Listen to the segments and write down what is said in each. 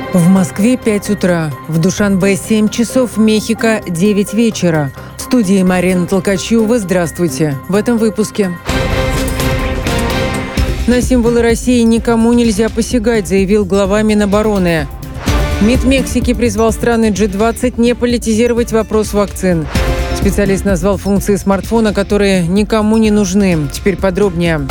В Москве 5 утра, в Душанбе 7 часов, в Мехико 9 вечера. В студии Марина Толкачева. Здравствуйте. В этом выпуске. На символы России никому нельзя посягать, заявил глава Минобороны. МИД Мексики призвал страны G20 не политизировать вопрос вакцин. Специалист назвал функции смартфона, которые никому не нужны. Теперь подробнее.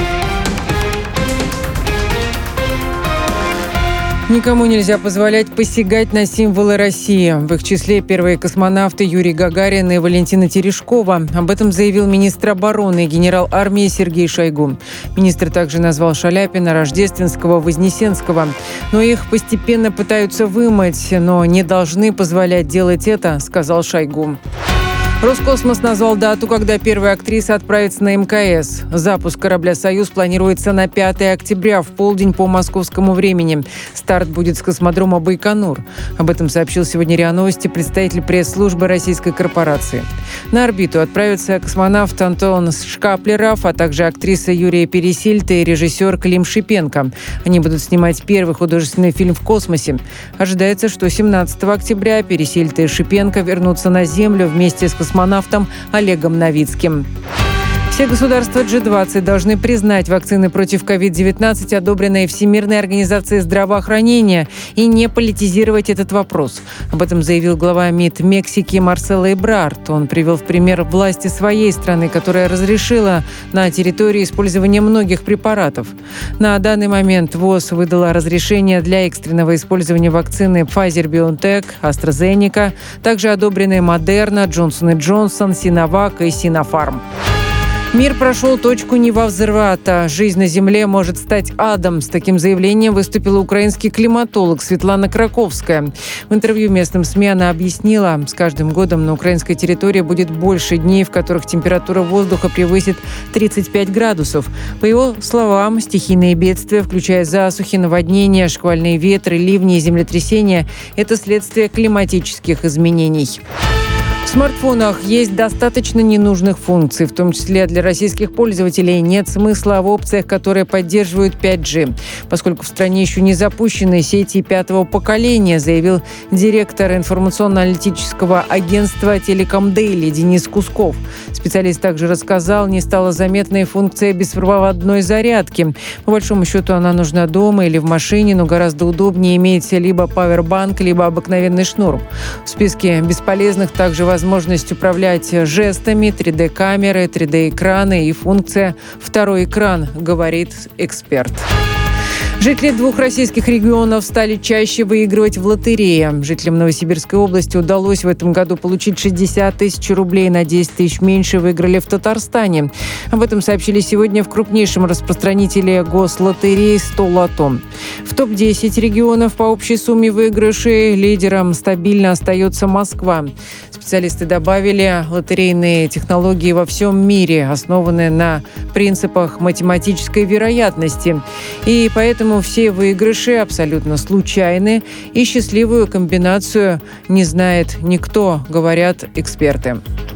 Никому нельзя позволять посягать на символы России. В их числе первые космонавты Юрий Гагарин и Валентина Терешкова. Об этом заявил министр обороны и генерал армии Сергей Шойгу. Министр также назвал Шаляпина, Рождественского, Вознесенского. Но их постепенно пытаются вымыть, но не должны позволять делать это, сказал Шойгу. Роскосмос назвал дату, когда первая актриса отправится на МКС. Запуск корабля «Союз» планируется на 5 октября в полдень по московскому времени. Старт будет с космодрома Байконур. Об этом сообщил сегодня РИА Новости представитель пресс-службы российской корпорации. На орбиту отправятся космонавт Антон Шкаплеров, а также актриса Юрия Пересильд и режиссер Клим Шипенко. Они будут снимать первый художественный фильм в космосе. Ожидается, что 17 октября Пересильд и Шипенко вернутся на Землю вместе с космонавтом Олегом Новицким. Все государства G20 должны признать вакцины против COVID-19, одобренные Всемирной организацией здравоохранения, и не политизировать этот вопрос. Об этом заявил глава МИД Мексики Марсело Эбрард. Он привел в пример власти своей страны, которая разрешила на территории использование многих препаратов. На данный момент ВОЗ выдала разрешение для экстренного использования вакцины Pfizer-BioNTech, AstraZeneca, также одобрены Moderna, Johnson & Johnson, Sinovac и Sinopharm. Мир прошел точку невозврата. Жизнь на Земле может стать адом. С таким заявлением выступила украинский климатолог Светлана Краковская. В интервью местным СМИ она объяснила, с каждым годом на украинской территории будет больше дней, в которых температура воздуха превысит 35 градусов. По его словам, стихийные бедствия, включая засухи, наводнения, шквальные ветры, ливни и землетрясения – это следствие климатических изменений. В смартфонах есть достаточно ненужных функций, в том числе для российских пользователей. Нет смысла в опциях, которые поддерживают 5G, поскольку в стране еще не запущены сети 5-го поколения, заявил директор информационно-аналитического агентства «Телеком Дейли» Денис Кусков. Специалист также рассказал, не стала заметной функция беспроводной зарядки. По большому счету она нужна дома или в машине, но гораздо удобнее иметь либо пауэрбанк, либо обыкновенный шнур. В списке бесполезных также возможность управлять жестами, 3D-камеры, 3D-экраны и функция «Второй экран», говорит эксперт. Жители 2 российских регионов стали чаще выигрывать в лотерее. Жителям Новосибирской области удалось в этом году получить 60 тысяч рублей, на 10 тысяч меньше выиграли в Татарстане. Об этом сообщили сегодня в крупнейшем распространителе гослотереи «100Лото». В топ-10 регионов по общей сумме выигрышей лидером стабильно остается Москва. Специалисты добавили, лотерейные технологии во всем мире основаны на принципах математической вероятности. И поэтому все выигрыши абсолютно случайны, и счастливую комбинацию не знает никто, говорят эксперты.